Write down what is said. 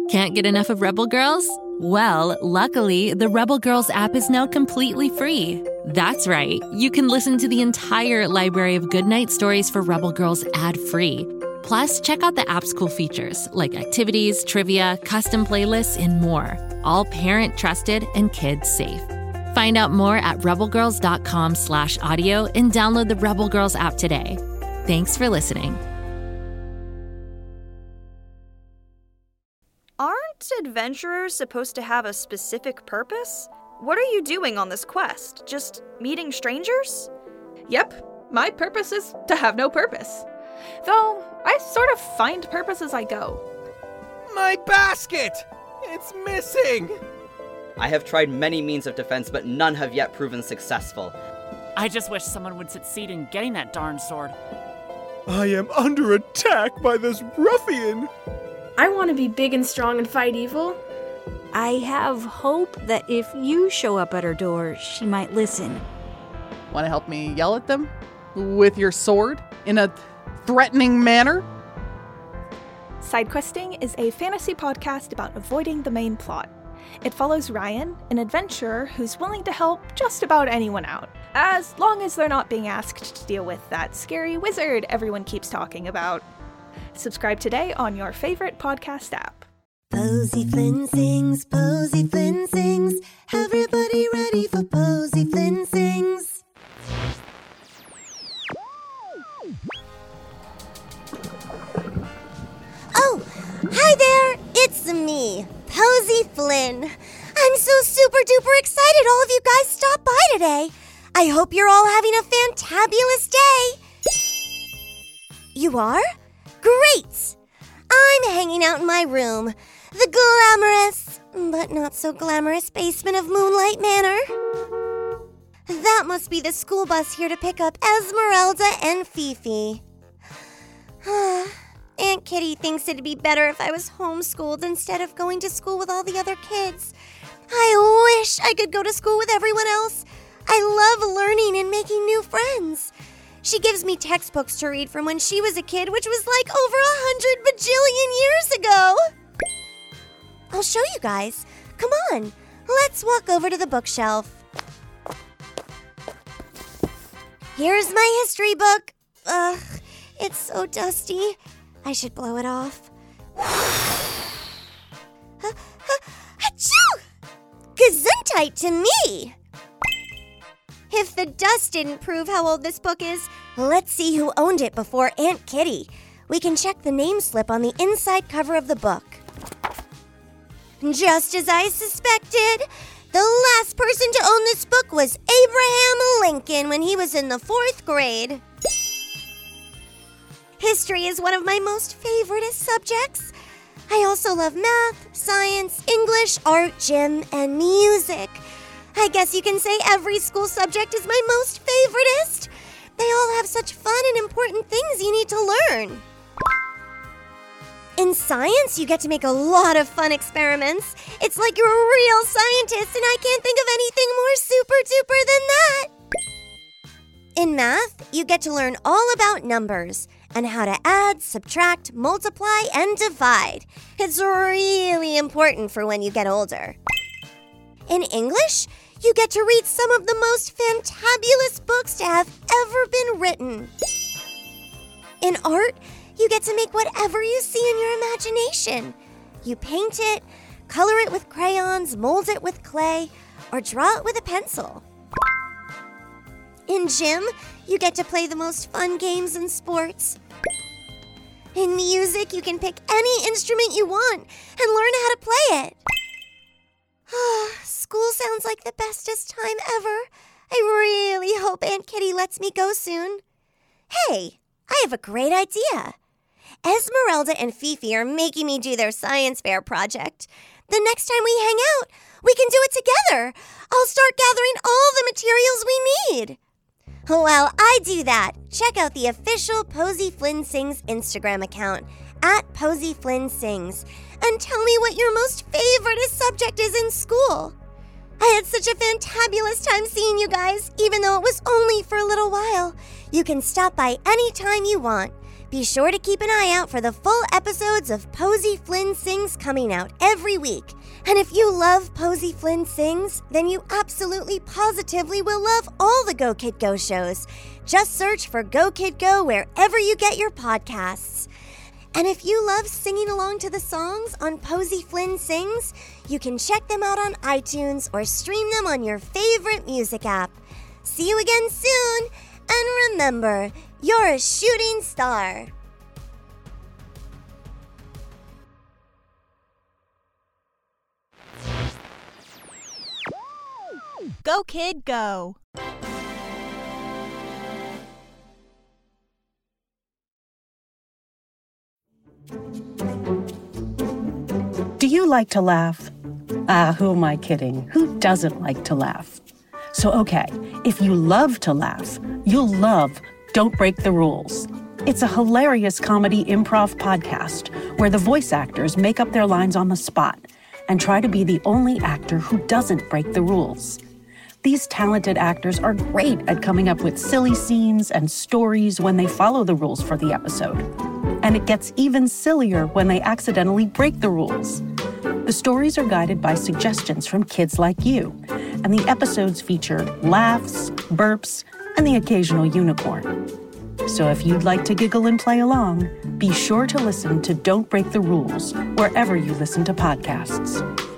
Can't get enough of Rebel Girls? Well, luckily, the Rebel Girls app is now completely free. That's right. You can listen to the entire library of goodnight stories for Rebel Girls ad-free. Plus, check out the app's cool features like activities, trivia, custom playlists, and more. All parent-trusted and kids-safe. Find out more at rebelgirls.com/audio and download the Rebel Girls app today. Thanks for listening. Aren't adventurers supposed to have a specific purpose? What are you doing on this quest? Just meeting strangers? Yep, my purpose is to have no purpose. Though, I sort of find purpose as I go. My basket! It's missing! I have tried many means of defense, but none have yet proven successful. I just wish someone would succeed in getting that darn sword. I am under attack by this ruffian! I want to be big and strong and fight evil. I have hope that if you show up at her door, she might listen. Want to help me yell at them? With your sword? In a threatening manner? Sidequesting is a fantasy podcast about avoiding the main plot. It follows Ryan, an adventurer who's willing to help just about anyone out, as long as they're not being asked to deal with that scary wizard everyone keeps talking about. Subscribe today on your favorite podcast app. Posey Flynn sings, Posey Flynn sings. Everybody ready for Posey Flynn sings. Oh, hi there, it's me, Posey Flynn. I'm so super duper excited all of you guys stopped by today. I hope you're all having a fantabulous day. You are? Great! I'm hanging out in my room, the glamorous, but not so glamorous basement of Moonlight Manor. That must be the school bus here to pick up Esmeralda and Fifi. Aunt Kitty thinks it'd be better if I was homeschooled instead of going to school with all the other kids. I wish I could go to school with everyone else. I love learning and making new friends. She gives me textbooks to read from when she was a kid, which was like over 100 bajillion years ago. I'll show you guys. Come on, let's walk over to the bookshelf. Here's my history book. Ugh, it's so dusty. I should blow it off. Achoo! Gesundheit to me! If the dust didn't prove how old this book is, let's see who owned it before Aunt Kitty. We can check the name slip on the inside cover of the book. Just as I suspected, the last person to own this book was Abraham Lincoln when he was in the 4th grade. History is one of my most favorite subjects. I also love math, science, English, art, gym, and music. I guess you can say every school subject is my most favoritist. They all have such fun and important things you need to learn. In science, you get to make a lot of fun experiments. It's like you're a real scientist, and I can't think of anything more super duper than that. In math, you get to learn all about numbers and how to add, subtract, multiply, and divide. It's really important for when you get older. In English, you get to read some of the most fantabulous books to have ever been written. In art, you get to make whatever you see in your imagination. You paint it, color it with crayons, mold it with clay, or draw it with a pencil. In gym, you get to play the most fun games and sports. In music, you can pick any instrument you want and learn how to play it. School sounds like the bestest time ever. I really hope Aunt Kitty lets me go soon. Hey, I have a great idea. Esmeralda and Fifi are making me do their science fair project. The next time we hang out, we can do it together. I'll start gathering all the materials we need. While I do that, check out the official Posey Flynn Sings Instagram account, @PoseyFlynnSings, and tell me what your most favorite subject is in school. I had such a fantabulous time seeing you guys, even though it was only for a little while. You can stop by anytime you want. Be sure to keep an eye out for the full episodes of Posey Flynn Sings coming out every week. And if you love Posey Flynn Sings, then you absolutely positively will love all the Go Kid Go shows. Just search for Go Kid Go wherever you get your podcasts. And if you love singing along to the songs on Posey Flynn Sings, you can check them out on iTunes or stream them on your favorite music app. See you again soon, and remember, you're a shooting star. Go Kid Go! Do you like to laugh? Who am I kidding? Who doesn't like to laugh? So, okay, if you love to laugh, you'll love Don't Break the Rules. It's a hilarious comedy improv podcast where the voice actors make up their lines on the spot and try to be the only actor who doesn't break the rules. These talented actors are great at coming up with silly scenes and stories when they follow the rules for the episode. And it gets even sillier when they accidentally break the rules. The stories are guided by suggestions from kids like you, and the episodes feature laughs, burps, and the occasional unicorn. So if you'd like to giggle and play along, be sure to listen to Don't Break the Rules wherever you listen to podcasts.